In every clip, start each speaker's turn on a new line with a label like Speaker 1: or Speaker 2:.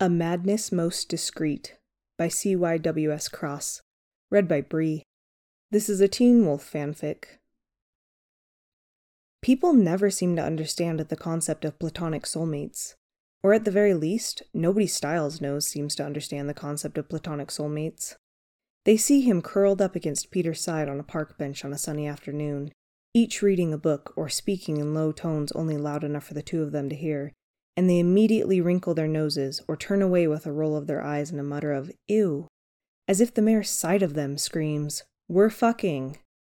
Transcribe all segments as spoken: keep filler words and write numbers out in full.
Speaker 1: A Madness Most Discreet by C Y W S Cross. Read by Bree. This is a Teen Wolf fanfic. People never seem to understand the concept of platonic soulmates. Or at the very least, nobody Styles knows seems to understand the concept of platonic soulmates. They see him curled up against Peter's side on a park bench on a sunny afternoon, each reading a book or speaking in low tones only loud enough for the two of them to hear, and they immediately wrinkle their noses or turn away with a roll of their eyes and a mutter of, ew, as if the mere sight of them screams, we're fucking.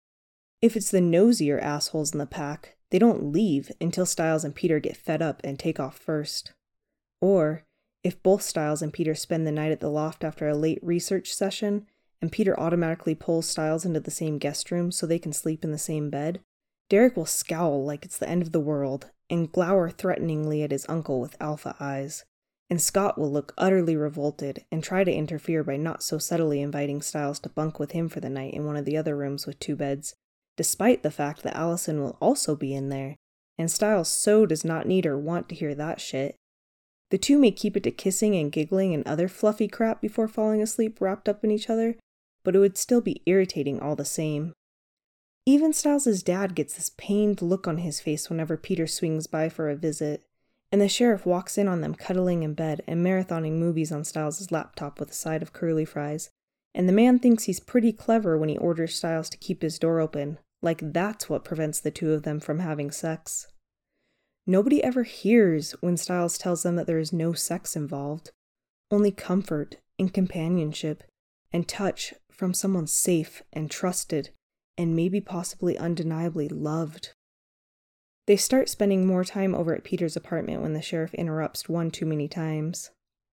Speaker 1: If it's the nosier assholes in the pack, they don't leave until Styles and Peter get fed up and take off first. Or, if both Styles and Peter spend the night at the loft after a late research session, and Peter automatically pulls Styles into the same guest room so they can sleep in the same bed, Derek will scowl like it's the end of the world and glower threateningly at his uncle with alpha eyes, and Scott will look utterly revolted and try to interfere by not so subtly inviting Styles to bunk with him for the night in one of the other rooms with two beds, despite the fact that Allison will also be in there, and Styles so does not need or want to hear that shit. The two may keep it to kissing and giggling and other fluffy crap before falling asleep wrapped up in each other, but it would still be irritating all the same. Even Styles' dad gets this pained look on his face whenever Peter swings by for a visit, and the sheriff walks in on them cuddling in bed and marathoning movies on Styles' laptop with a side of curly fries, and the man thinks he's pretty clever when he orders Styles to keep his door open, like that's what prevents the two of them from having sex. Nobody ever hears when Styles tells them that there is no sex involved, only comfort and companionship and touch from someone safe and trusted and maybe possibly undeniably loved. They start spending more time over at Peter's apartment when the sheriff interrupts one too many times.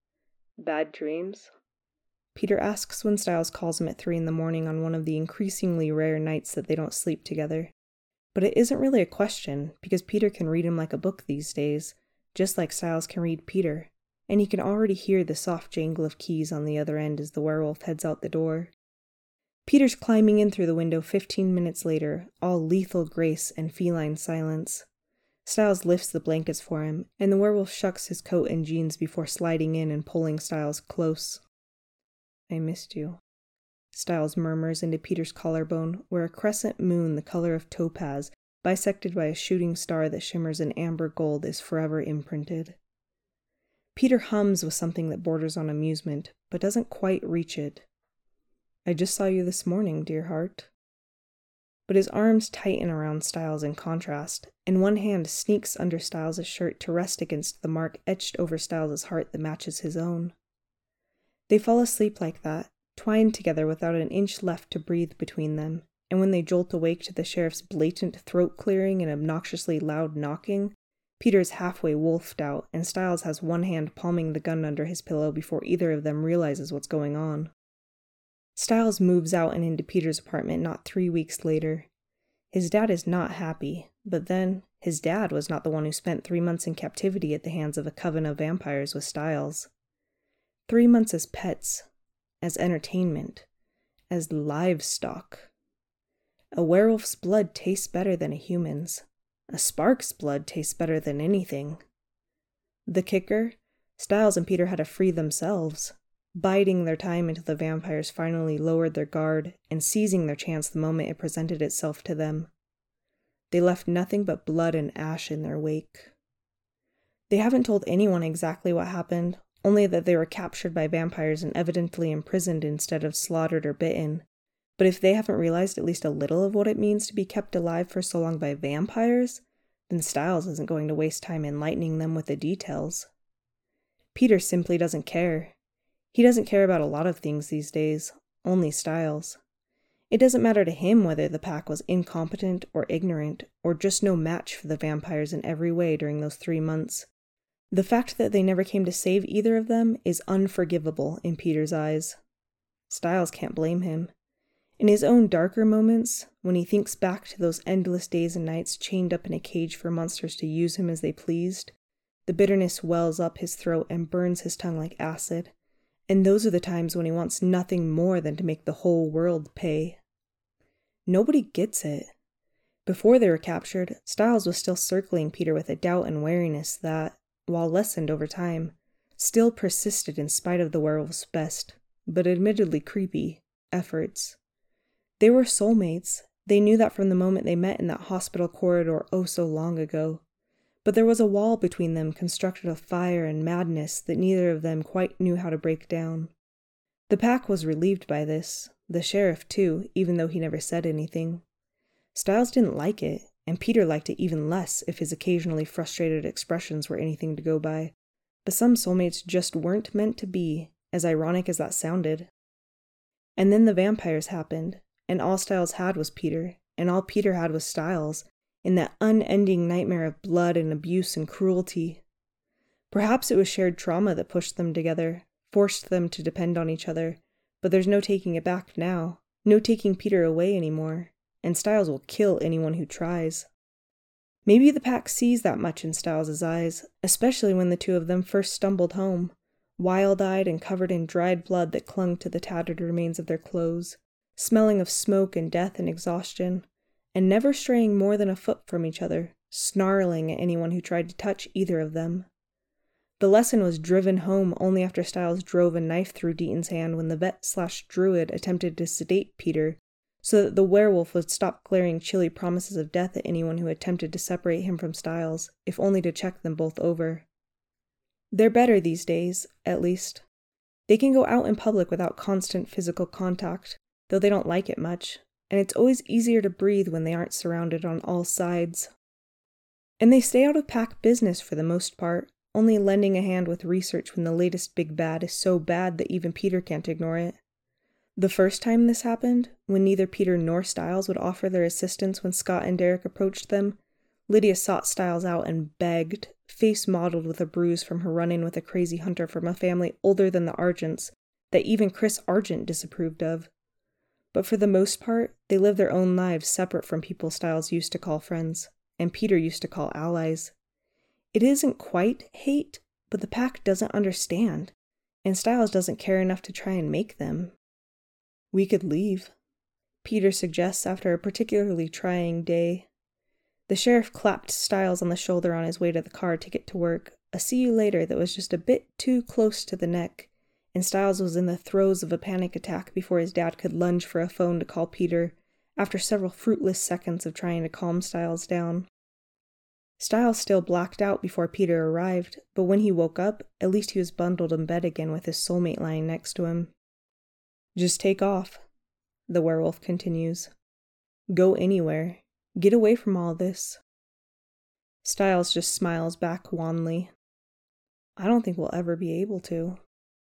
Speaker 1: Bad dreams? Peter asks when Styles calls him at three in the morning on one of the increasingly rare nights that they don't sleep together. But it isn't really a question, because Peter can read him like a book these days, just like Styles can read Peter, and he can already hear the soft jangle of keys on the other end as the werewolf heads out the door. Peter's climbing in through the window fifteen minutes later, all lethal grace and feline silence. Styles lifts the blankets for him, and the werewolf shucks his coat and jeans before sliding in and pulling Styles close. I missed you, Styles murmurs into Peter's collarbone, where a crescent moon the color of topaz, bisected by a shooting star that shimmers in amber gold, is forever imprinted. Peter hums with something that borders on amusement, but doesn't quite reach it. I just saw you this morning, dear heart. But his arms tighten around Styles in contrast, and one hand sneaks under Styles' shirt to rest against the mark etched over Styles' heart that matches his own. They fall asleep like that, twined together without an inch left to breathe between them, and when they jolt awake to the sheriff's blatant throat-clearing and obnoxiously loud knocking, Peter is halfway wolfed out, and Styles has one hand palming the gun under his pillow before either of them realizes what's going on. Styles moves out and into Peter's apartment not three weeks later. His dad is not happy, but then, his dad was not the one who spent three months in captivity at the hands of a coven of vampires with Styles. Three months as pets, as entertainment, as livestock. A werewolf's blood tastes better than a human's. A spark's blood tastes better than anything. The kicker? Styles and Peter had to free themselves, biding their time until the vampires finally lowered their guard and seizing their chance the moment it presented itself to them. They left nothing but blood and ash in their wake. They haven't told anyone exactly what happened, only that they were captured by vampires and evidently imprisoned instead of slaughtered or bitten. But if they haven't realized at least a little of what it means to be kept alive for so long by vampires, then Styles isn't going to waste time enlightening them with the details. Peter simply doesn't care. He doesn't care about a lot of things these days, only Styles. It doesn't matter to him whether the pack was incompetent or ignorant, or just no match for the vampires in every way during those three months. The fact that they never came to save either of them is unforgivable in Peter's eyes. Styles can't blame him. In his own darker moments, when he thinks back to those endless days and nights chained up in a cage for monsters to use him as they pleased, the bitterness wells up his throat and burns his tongue like acid. And those are the times when he wants nothing more than to make the whole world pay. Nobody gets it. Before they were captured, Styles was still circling Peter with a doubt and wariness that, while lessened over time, still persisted in spite of the werewolf's best, but admittedly creepy, efforts. They were soulmates. They knew that from the moment they met in that hospital corridor oh so long ago. But there was a wall between them constructed of fire and madness that neither of them quite knew how to break down. The pack was relieved by this, the sheriff too, even though he never said anything. Stiles didn't like it, and Peter liked it even less if his occasionally frustrated expressions were anything to go by. But some soulmates just weren't meant to be, as ironic as that sounded. And then the vampires happened, and all Stiles had was Peter, and all Peter had was Stiles, in that unending nightmare of blood and abuse and cruelty. Perhaps it was shared trauma that pushed them together, forced them to depend on each other, but there's no taking it back now, no taking Peter away anymore, and Stiles will kill anyone who tries. Maybe the pack sees that much in Stiles' eyes, especially when the two of them first stumbled home, wild-eyed and covered in dried blood that clung to the tattered remains of their clothes, smelling of smoke and death and exhaustion, and never straying more than a foot from each other, snarling at anyone who tried to touch either of them. The lesson was driven home only after Stiles drove a knife through Deaton's hand when the vet-slash-druid attempted to sedate Peter, so that the werewolf would stop glaring chilly promises of death at anyone who attempted to separate him from Stiles, if only to check them both over. They're better these days, at least. They can go out in public without constant physical contact, though they don't like it much, and it's always easier to breathe when they aren't surrounded on all sides. And they stay out of pack business for the most part, only lending a hand with research when the latest big bad is so bad that even Peter can't ignore it. The first time this happened, when neither Peter nor Stiles would offer their assistance when Scott and Derek approached them, Lydia sought Stiles out and begged, face mottled with a bruise from her run-in with a crazy hunter from a family older than the Argents that even Chris Argent disapproved of. But for the most part, they lived their own lives separate from people Stiles used to call friends, and Peter used to call allies. It isn't quite hate, but the pack doesn't understand, and Stiles doesn't care enough to try and make them. "We could leave," Peter suggests after a particularly trying day. The sheriff clapped Stiles on the shoulder on his way to the car to get to work, a see you later that was just a bit too close to the neck, and Stiles was in the throes of a panic attack before his dad could lunge for a phone to call Peter, after several fruitless seconds of trying to calm Stiles down. Stiles still blacked out before Peter arrived, but when he woke up, at least he was bundled in bed again with his soulmate lying next to him. "Just take off," the werewolf continues. "Go anywhere. Get away from all this." Stiles just smiles back wanly. "I don't think we'll ever be able to."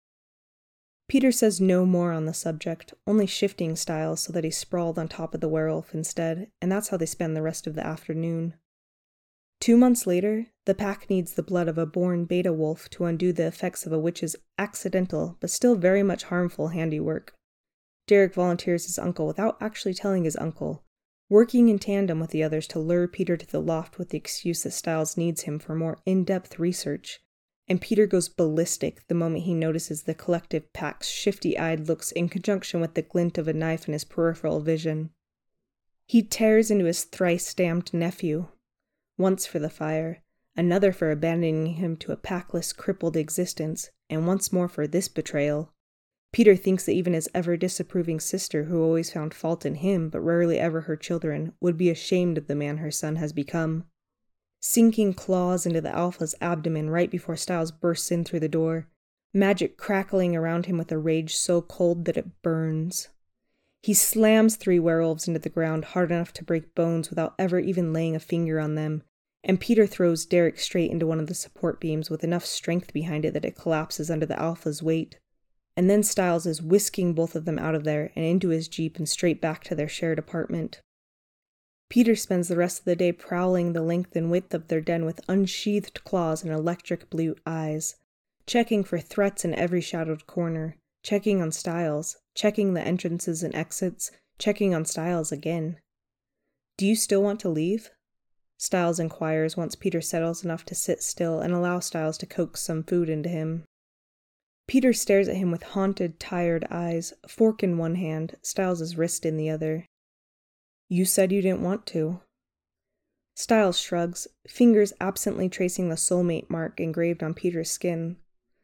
Speaker 1: Peter says no more on the subject, only shifting Stiles so that he's sprawled on top of the werewolf instead, and that's how they spend the rest of the afternoon. Two months later, the pack needs the blood of a born beta wolf to undo the effects of a witch's accidental, but still very much harmful handiwork. Derek volunteers his uncle without actually telling his uncle, working in tandem with the others to lure Peter to the loft with the excuse that Stiles needs him for more in-depth research, and Peter goes ballistic the moment he notices the collective pack's shifty-eyed looks in conjunction with the glint of a knife in his peripheral vision. He tears into his thrice-damned nephew, once for the fire, another for abandoning him to a packless, crippled existence, and once more for this betrayal. Peter thinks that even his ever-disapproving sister, who always found fault in him but rarely ever her children, would be ashamed of the man her son has become. Sinking claws into the alpha's abdomen right before Stiles bursts in through the door, magic crackling around him with a rage so cold that it burns. He slams three werewolves into the ground hard enough to break bones without ever even laying a finger on them, and Peter throws Derek straight into one of the support beams with enough strength behind it that it collapses under the alpha's weight. And then Stiles is whisking both of them out of there and into his jeep and straight back to their shared apartment. Peter spends the rest of the day prowling the length and width of their den with unsheathed claws and electric blue eyes, checking for threats in every shadowed corner, checking on Stiles, checking the entrances and exits, checking on Stiles again. "Do you still want to leave?" Stiles inquires once Peter settles enough to sit still and allow Stiles to coax some food into him. Peter stares at him with haunted, tired eyes, fork in one hand, Stiles' wrist in the other. "You said you didn't want to." Stiles shrugs, fingers absently tracing the soulmate mark engraved on Peter's skin.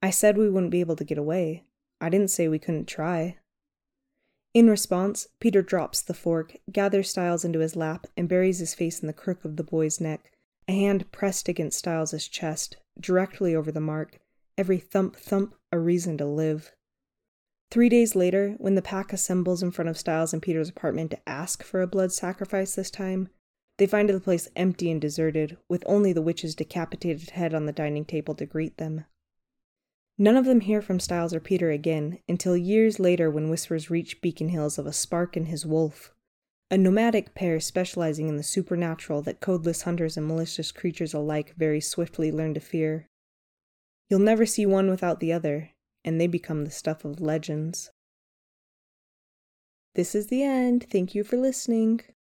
Speaker 1: I said we wouldn't be able to get away. I didn't say we couldn't try. In response, Peter drops the fork, gathers Styles into his lap, and buries his face in the crook of the boy's neck, a hand pressed against Styles' chest, directly over the mark, every thump-thump a reason to live. Three days later, when the pack assembles in front of Styles and Peter's apartment to ask for a blood sacrifice this time, they find the place empty and deserted, with only the witch's decapitated head on the dining table to greet them. None of them hear from Styles or Peter again until years later when whispers reach Beacon Hills of a Spark and his wolf, a nomadic pair specializing in the supernatural that codeless hunters and malicious creatures alike very swiftly learn to fear. You'll never see one without the other, and they become the stuff of legends. This is the end. Thank you for listening.